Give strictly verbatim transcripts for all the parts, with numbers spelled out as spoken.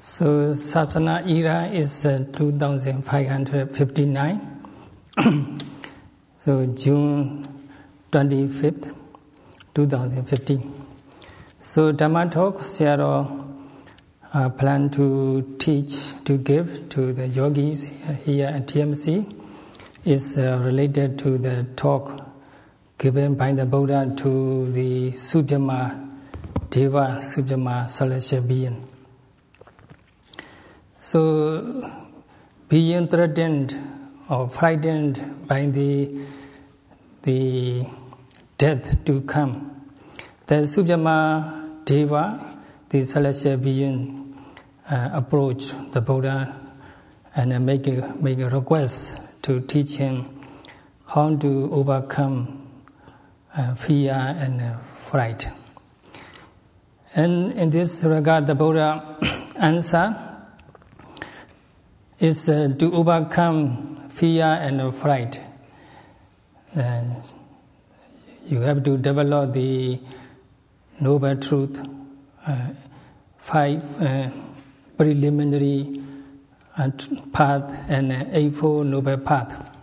So Sasana era is uh, two thousand five hundred fifty-nine. So June twenty-fifth, two thousand fifteen. So Dhamma talk, Sayadaw uh, plan to teach, to give to the yogis here at T M C is uh, related to the talk given by the Buddha to the Sujama Deva, Sujama celestial being. So, being threatened or frightened by the the death to come, the Sujama Deva, the celestial being, uh, approached the Buddha and uh, make a, make a request to teach him how to overcome uh, fear and uh, fright. And in this regard, the Buddha answered is uh, to overcome fear and fright. Uh, you have to develop the noble truth, uh, five uh, preliminary uh, path and uh, eightfold noble path.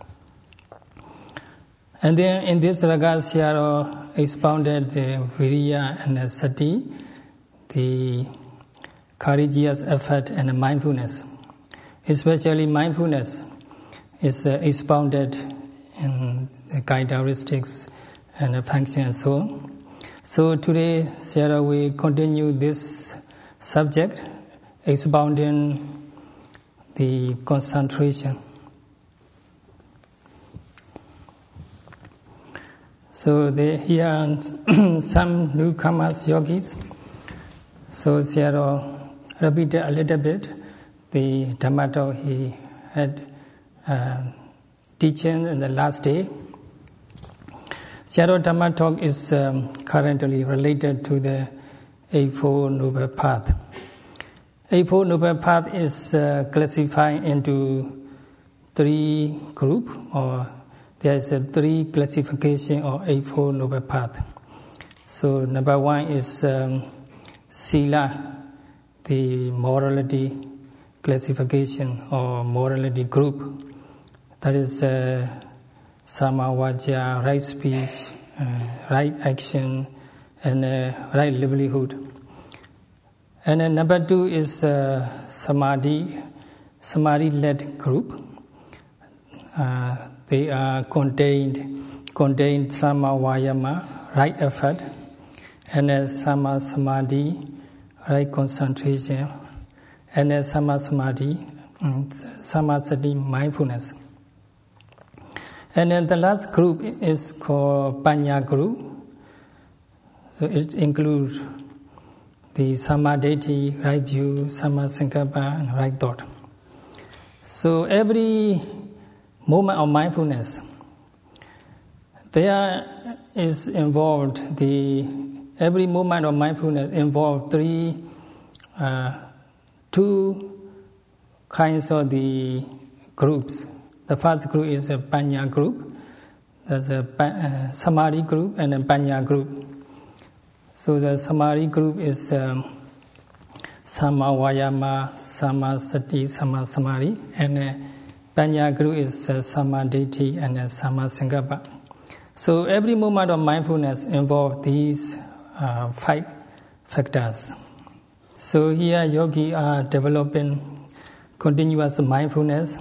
And then in this regard, Sayadaw expounded the Viriya and the Sati, the courageous effort and mindfulness. Especially mindfulness is uh, expounded in the characteristics and the function and so on. So today, Sayadaw will continue this subject, expounding the concentration. So they, here are some newcomers, yogis. So Sayadaw repeated a little bit the Dhamma talk he had uh, teaching in the last day. Sayadaw Dhamma talk is um, currently related to the Eightfold Noble Path. Eightfold Noble Path is uh, classified into three groups, or there is a three classification of Eightfold Noble Path. So number one is um, Sila, the morality classification or morality group. That is uh, Samavaja, right speech, uh, right action, and uh, right livelihood. And then number two is uh, Samadhi, Samadhi-led group. Uh, they are contained, contained Samavayama, right effort, and uh, Sama Samadhi, right concentration, and then Sama Samadhi, Sama Sati, mindfulness. And then the last group is called Panya group. So it includes the Samadhi, right view, Sama Sankappa, and right thought. So every moment of mindfulness, there is involved the every moment of mindfulness involves three. Uh, Two kinds of the groups. The first group is a Panya group. There's a uh, Samadhi group and a Panya group. So the Samadhi group is um, Sama Vayama, Sama Sati, Sama Samadhi, and uh, Panya group is uh, Samadhi and uh, Sama Sankappa. So every moment of mindfulness involves these uh, five factors. So here, yogi are developing continuous mindfulness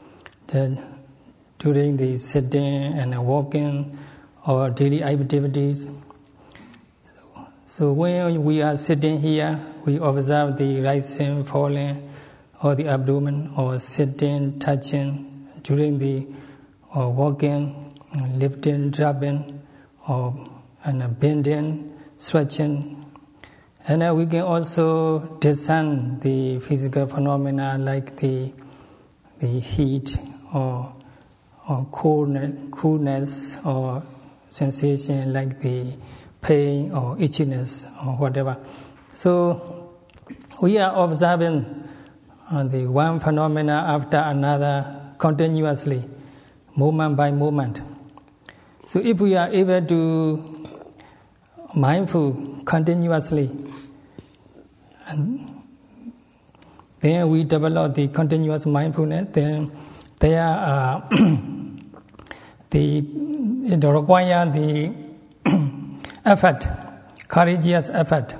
during the sitting and walking or daily activities. So, so when we are sitting here, we observe the rising, falling, or the abdomen, or sitting, touching during the or walking, lifting, dropping, or and bending, stretching. And uh, we can also discern the physical phenomena like the the heat or or coolness, coolness or sensation like the pain or itchiness or whatever. So we are observing uh, the one phenomena after another continuously, moment by moment. So if we are able to mindful continuously, and Then we develop the continuous mindfulness. Then there are the it require the effort, courageous effort.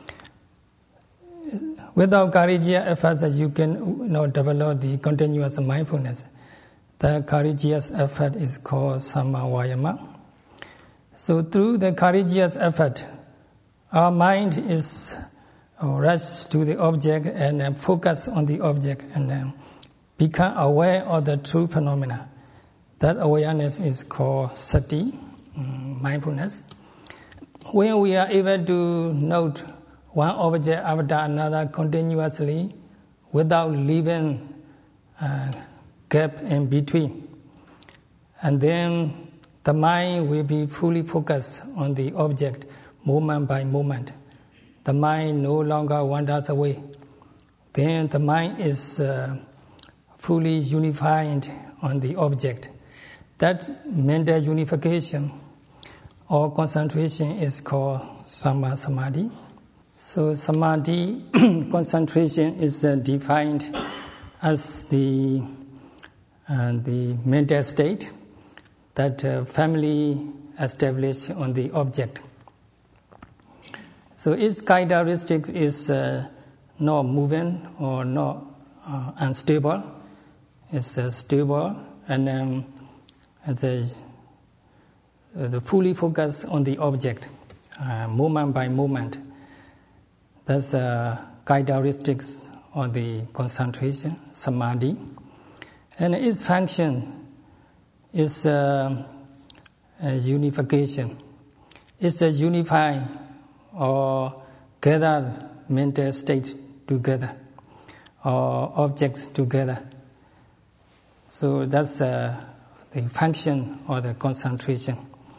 Without courageous effort, you can you know, develop the continuous mindfulness. The courageous effort is called Samma Vayama. So through the courageous effort, our mind is rush to the object and uh, focus on the object and uh, become aware of the true phenomena. That awareness is called sati, um, mindfulness. When we are able to note one object after another continuously without leaving a gap in between, and then the mind will be fully focused on the object moment by moment. The mind no longer wanders away. Then the mind is uh, fully unified on the object. That mental unification or concentration is called Samma Samadhi. So Samadhi concentration is uh, defined as the uh, the mental state that uh, family established on the object. So its characteristic is uh, not moving or not uh, unstable. It's uh, stable and um, it's a, uh, the fully focused on the object, uh, moment by moment. That's uh, characteristics of the concentration, samadhi. And its function is uh, a unification. It's a unifying or gather mental states together or objects together. So that's uh, the function or the concentration.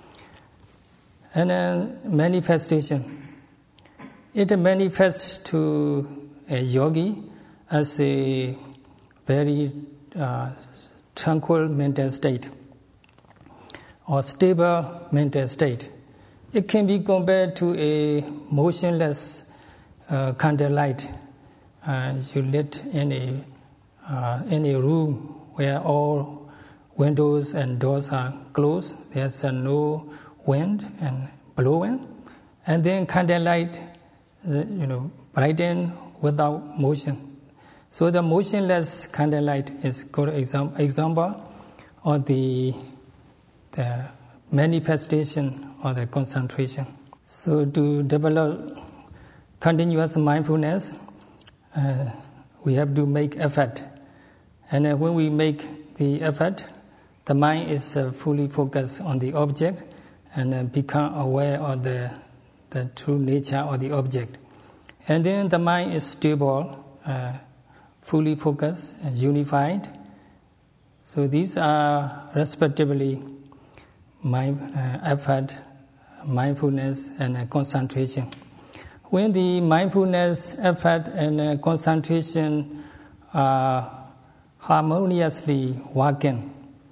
And then manifestation. It manifests to a yogi as a very uh, tranquil mental state or stable mental state. It can be compared to a motionless uh, candlelight. Uh, you lit in a uh, in a room where all windows and doors are closed. There's uh, no wind and blowing, and then candlelight, uh, you know, brighten without motion. So the motionless candlelight is good exam- example of the the manifestation or the concentration. So to develop continuous mindfulness, uh, we have to make effort. And uh, when we make the effort, the mind is uh, fully focused on the object and uh, become aware of the, the true nature of the object. And then the mind is stable, uh, fully focused and unified. So these are respectively mind, uh, effort, mindfulness, and uh, concentration. When the mindfulness, effort, and uh, concentration are harmoniously working,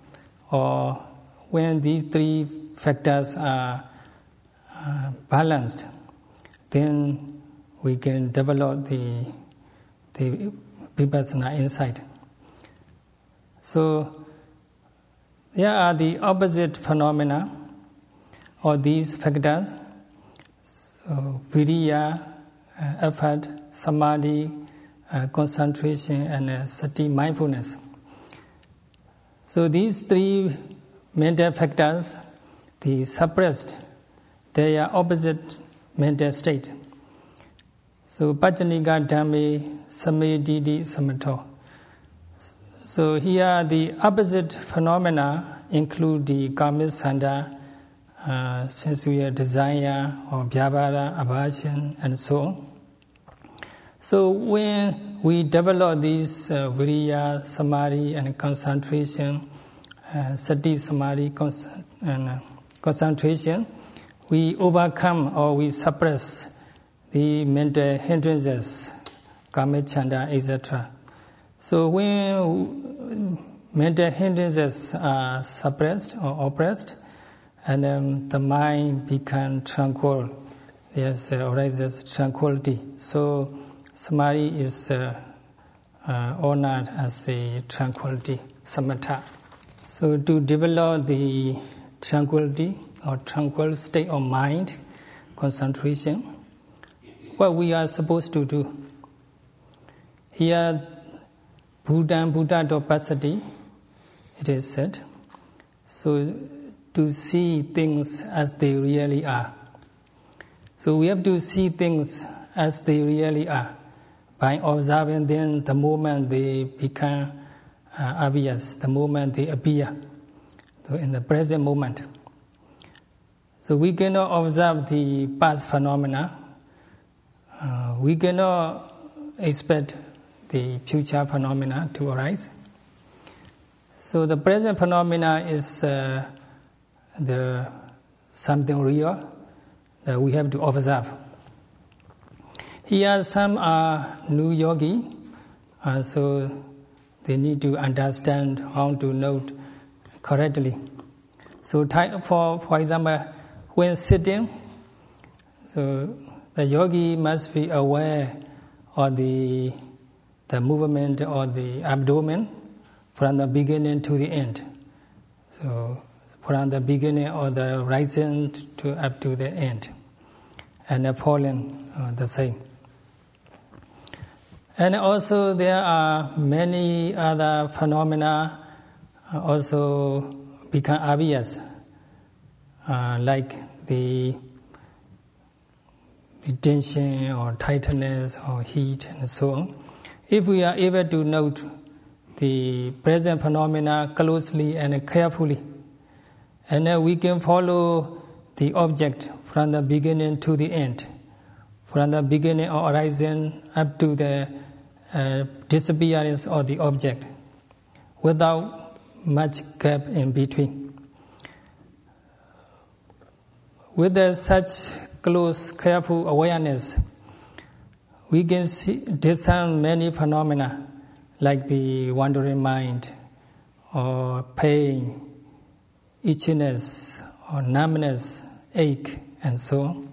or when these three factors are uh, balanced, then we can develop the the vipassana insight. So there are the opposite phenomena or these factors, so viriya, uh, effort, samadhi, uh, concentration, and uh, sati, mindfulness. So these three mental factors, the suppressed, they are opposite mental state. So paccaniga dhamme samedidi samato. So here the opposite phenomena include the kamisanda, uh, sensual desire, or vyavara, aversion, and so on. So when we develop these uh, viriya, samadhi, and concentration, uh, sati, samadhi, con- and uh, concentration, we overcome or we suppress the mental hindrances, kamachanda, et cetera. So when mental hindrances are suppressed or oppressed, and um, the mind becomes tranquil, there's uh, arises tranquility. So samadhi is uh, uh, honored as a tranquility, samatha. So to develop the tranquility or tranquil state of mind, concentration, what we are supposed to do. Here, Buddha Buddha Dopasati, it is said. So to see things as they really are. So we have to see things as they really are. By observing them, the moment they become uh, obvious, the moment they appear, so in the present moment. So we cannot observe the past phenomena. Uh, we cannot expect the future phenomena to arise. So the present phenomena is uh, the something real that we have to observe. Here some are new yogi, uh, so they need to understand how to note correctly. So for for example, when sitting, so the yogi must be aware of the the movement of the abdomen from the beginning to the end. So from the beginning of the rising to up to the end, and the falling uh, the same. And also there are many other phenomena uh, also become obvious, uh, like the, the tension or tightness or heat and so on. If we are able to note the present phenomena closely and carefully, and then we can follow the object from the beginning to the end, from the beginning of horizon up to the uh, disappearance of the object, without much gap in between. With the, such close, careful awareness, we can see, discern many phenomena like the wandering mind, or pain, itchiness, or numbness, ache, and so on.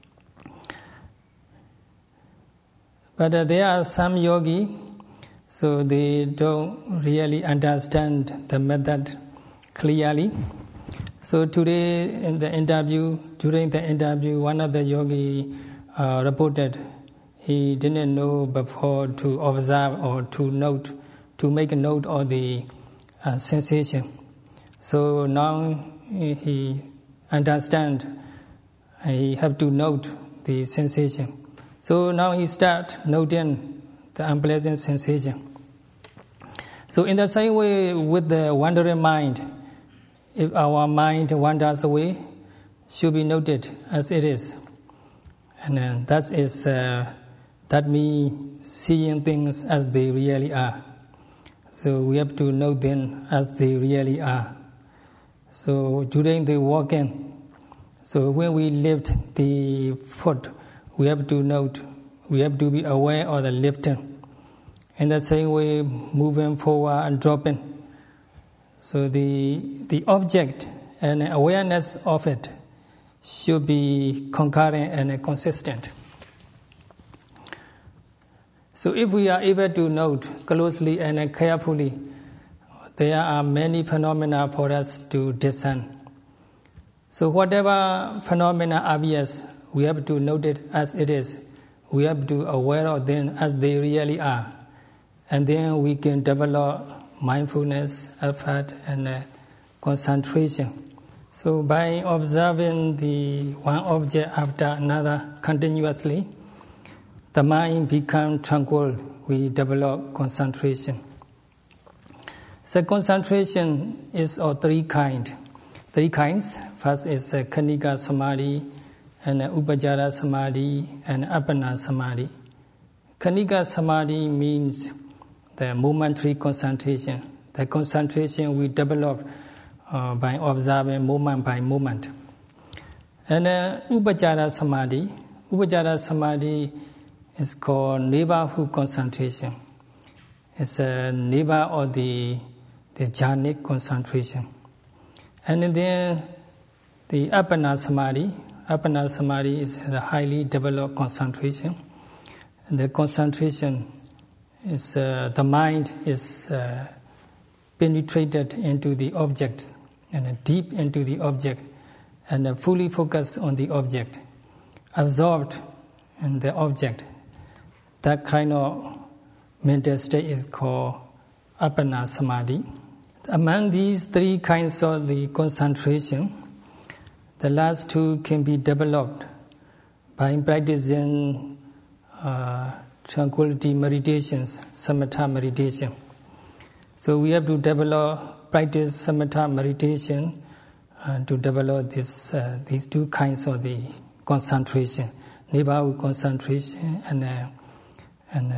But uh, there are some yogi, so they don't really understand the method clearly. So today in the interview, during the interview, one of the yogi uh, reported he didn't know before to observe or to note, to make a note of the uh, sensation. So now he understands, he have to note the sensation. So now he start noting the unpleasant sensation. So in the same way with the wandering mind, if our mind wanders away, should be noted as it is. And uh, that is uh, that means seeing things as they really are. So we have to note them as they really are. So during the walking, so when we lift the foot, we have to note, we have to be aware of the lifting. In the same way, moving forward and dropping. So the the object and awareness of it should be concurrent and consistent. So if we are able to note closely and carefully, there are many phenomena for us to discern. So whatever phenomena appears, we have to note it as it is. We have to be aware of them as they really are. And then we can develop mindfulness, effort, and uh, concentration. So by observing the one object after another continuously, the mind becomes tranquil. We develop concentration. So concentration is of three kinds. Three kinds. First is uh, Khanika Samadhi, and uh, Upajjhara Samadhi, and Appana Samadhi. Khanika Samadhi means the momentary concentration. The concentration we develop uh, by observing moment by moment. And uh, Upajjhara Samadhi. Upajjhara Samadhi is called neighborhood concentration. It's a neighbor of the, the jhanic concentration. And then the Appana Samadhi. Appana Samadhi is the highly developed concentration. And the concentration is uh, the mind is uh, penetrated into the object and uh, deep into the object and uh, fully focused on the object, absorbed in the object. That kind of mental state is called Appana Samadhi. Among these three kinds of the concentration, the last two can be developed by practicing uh, tranquility meditations, samatha meditation. So we have to develop, practice samatha meditation uh, to develop this, uh, these two kinds of the concentration, nibbahu concentration and, uh, and uh,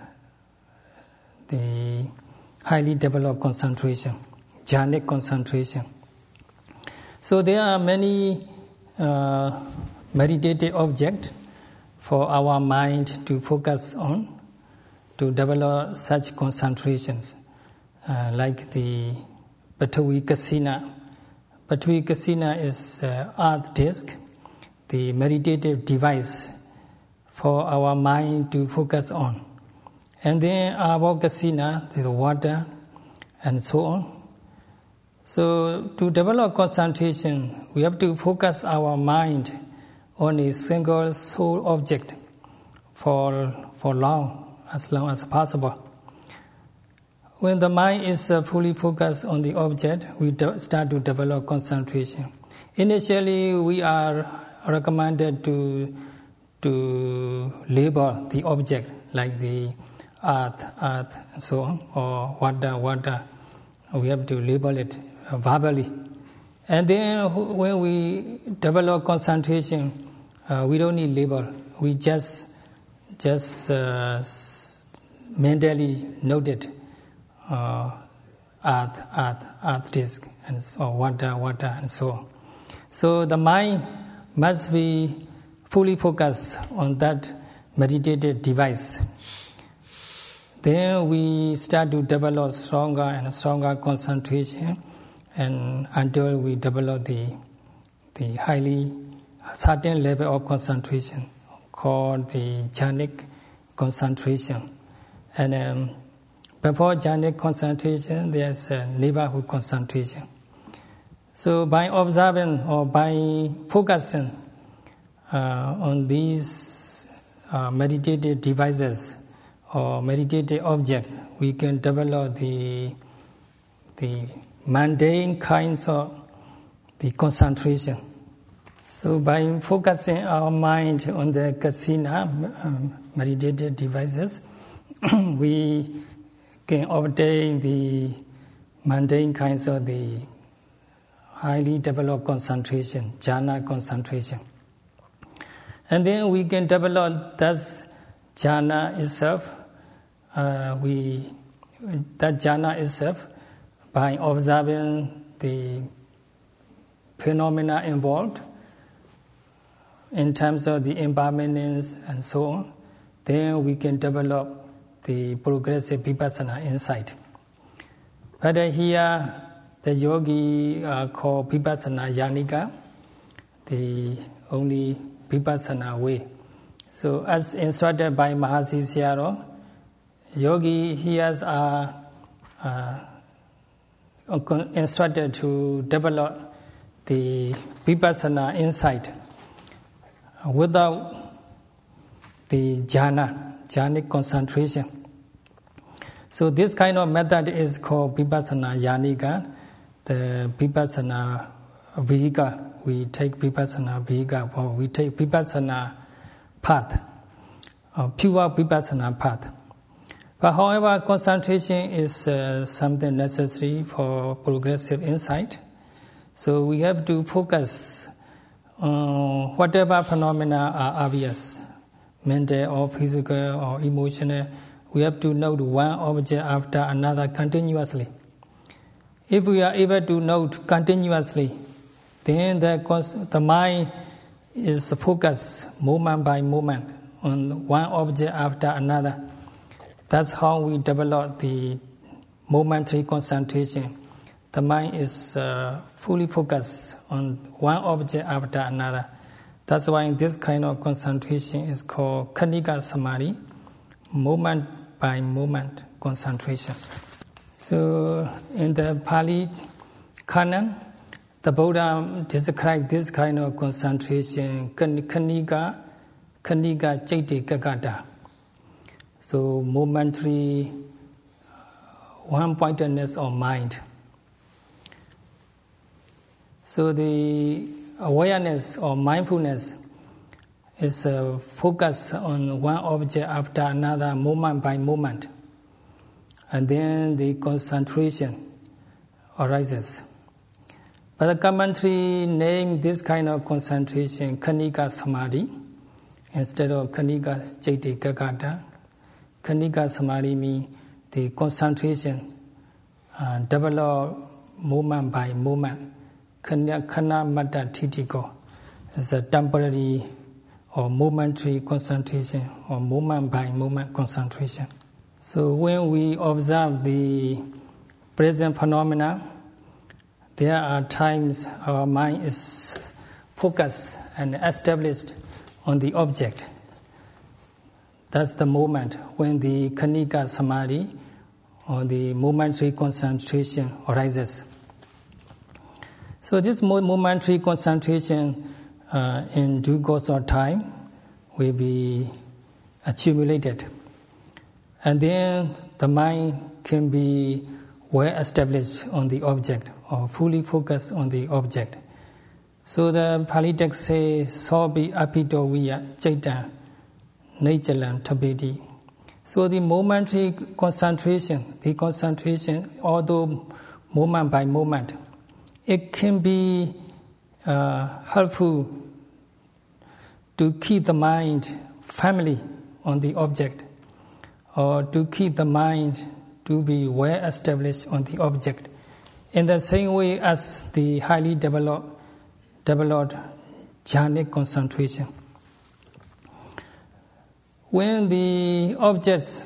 the highly developed concentration, jhanic concentration. So there are many uh, meditative objects for our mind to focus on, to develop such concentrations, uh, like the Patavi Kasina. Patavi Kasina is uh, earth disk, the meditative device for our mind to focus on. And then Avokasina, the water, and so on. So to develop concentration, we have to focus our mind on a single sole object for, for long, as long as possible. When the mind is uh, fully focused on the object, we do start to develop concentration. Initially, we are recommended to, to label the object, like the earth, earth, and so on, or water, water. We have to label it uh, verbally. And then when we develop concentration, uh, we don't need label. We just just uh, mentally note it, uh, earth, earth, earth disk, and so water, water, and so on. So the mind must be fully focused on that meditative device. Then we start to develop stronger and stronger concentration, and until we develop the the highly certain level of concentration called the jhanic concentration. And um, before jhanic concentration, there's a nibbahu concentration. So by observing or by focusing uh, on these uh, meditative devices or meditative objects, we can develop the the mundane kinds of the concentration. So by focusing our mind on the kasina, um, meditative devices, we can obtain the mundane kinds of the highly developed concentration, jhana concentration. And then we can develop thus jhana itself, uh, we that jhana itself by observing the phenomena involved in terms of the impermanence and so on. Then we can develop the progressive vipassana insight. But uh, here the yogi are called vipassana yanika, the only vipassana way. So as instructed by Mahasi Sayadaw, yogi here are uh, instructed to develop the vipassana insight without the jhana, jhanic concentration. So this kind of method is called vipassana yanika, the vipassana vehicle. We take vipassana vehicle, or we take vipassana path, or pure vipassana path. But however, concentration is uh, something necessary for progressive insight. So we have to focus on whatever phenomena are obvious, mental or physical or emotional. We have to note one object after another continuously. If we are able to note continuously, then the, the mind is focused moment by moment on one object after another. That's how we develop the momentary concentration. The mind is uh, fully focused on one object after another. That's why this kind of concentration is called Khanika Samadhi, moment by moment concentration. So in the Pali Canon, the Buddha described this kind of concentration, Khanika, Khanika Chaiti Kakata. So momentary one-pointedness of mind. So the awareness or mindfulness is uh, focused on one object after another, moment by moment. And then the concentration arises. But the commentary named this kind of concentration Khanika Samadhi instead of Khanika Chaiti Kakata. Khanika Samadhi means the concentration uh, develop moment by moment. Khana Mata Titiko is a temporary or momentary concentration or moment by moment concentration. So when we observe the present phenomena, there are times our mind is focused and established on the object. That's the moment when the Khanika Samadhi or the momentary concentration arises. So this momentary concentration uh, in due course of time will be accumulated. And then the mind can be well established on the object or fully focused on the object. So the Pali text says, Sobi apito viya chaita nachalam tabedi. So the momentary concentration, the concentration, although moment by moment, it can be uh, helpful to keep the mind firmly on the object, or to keep the mind to be well established on the object, in the same way as the highly developed, developed jhanic concentration. When the objects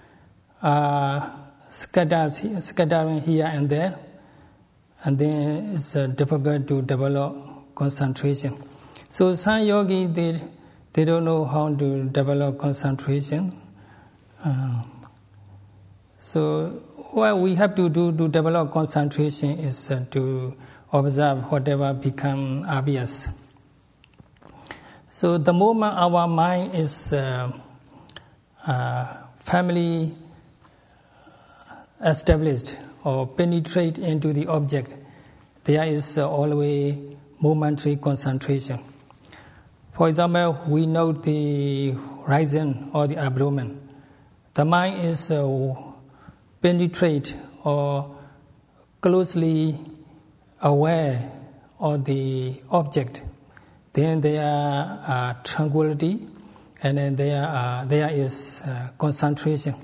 are scattered, scattering here and there, and then it's uh, difficult to develop concentration. So some yogis, they, they don't know how to develop concentration. Uh, so what we have to do to develop concentration is uh, to observe whatever becomes obvious. So the moment our mind is uh, uh, firmly established or penetrate into the object, there is uh, always momentary concentration. For example, we note the horizon or the abdomen. The mind is uh, penetrate or closely aware of the object. Then there are uh, tranquility, and then there uh, there is uh, concentration.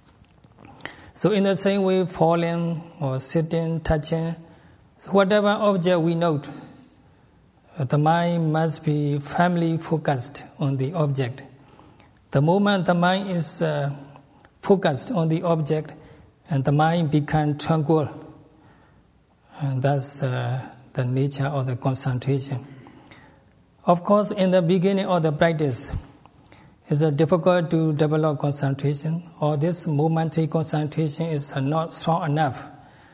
So in the same way, falling or sitting, touching, so whatever object we note, the mind must be firmly focused on the object. The moment the mind is uh, focused on the object, and the mind becomes tranquil, and that's uh, the nature of the concentration. Of course, in the beginning of the practice, it's uh, difficult to develop concentration, or this momentary concentration is uh, not strong enough.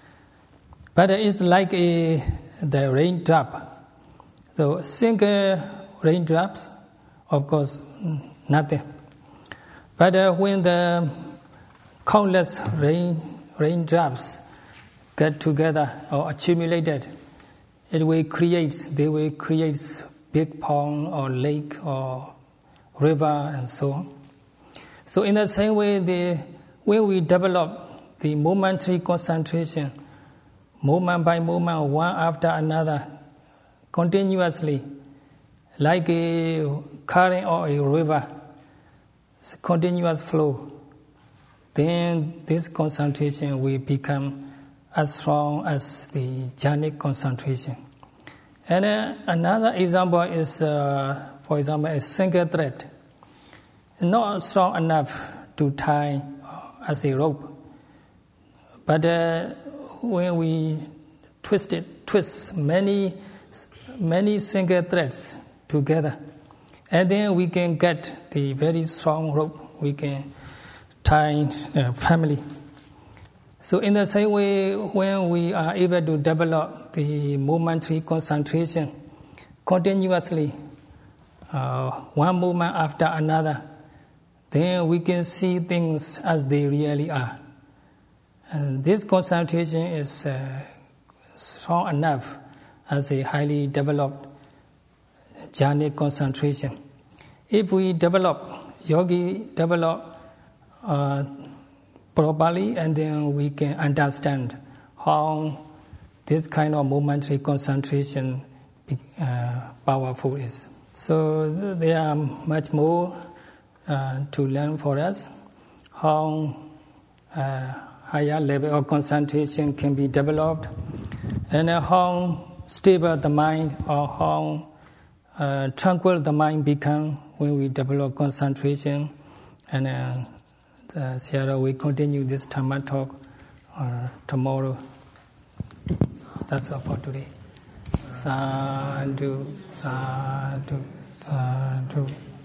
But it's like a, the raindrop. So single raindrops, of course, nothing. But uh, when the countless rain raindrops get together or accumulated, it will create, they will create big pond or lake or river and so on. So in the same way, the, when we develop the momentary concentration, moment by moment, one after another, continuously, like a current or a river, it's a continuous flow, then this concentration will become as strong as the jhanic concentration. And uh, another example is, uh, for example, a single thread, not strong enough to tie as a rope. But uh, when we twist it, twist many, many single threads together, and then we can get the very strong rope. We can Thai uh, family. So in the same way, when we are able to develop the momentary concentration continuously, uh, one moment after another, then we can see things as they really are. And this concentration is uh, strong enough as a highly developed jhanic concentration. If we develop, yogi develop uh, properly, and then we can understand how this kind of momentary concentration uh, powerful is. So there are much more uh, to learn for us, how uh, higher level of concentration can be developed, and uh, how stable the mind or how uh, tranquil the mind becomes when we develop concentration. And uh, the Sierra will continue this Dhamma talk uh, tomorrow. That's all for today. Sadhu, sadhu, sadhu.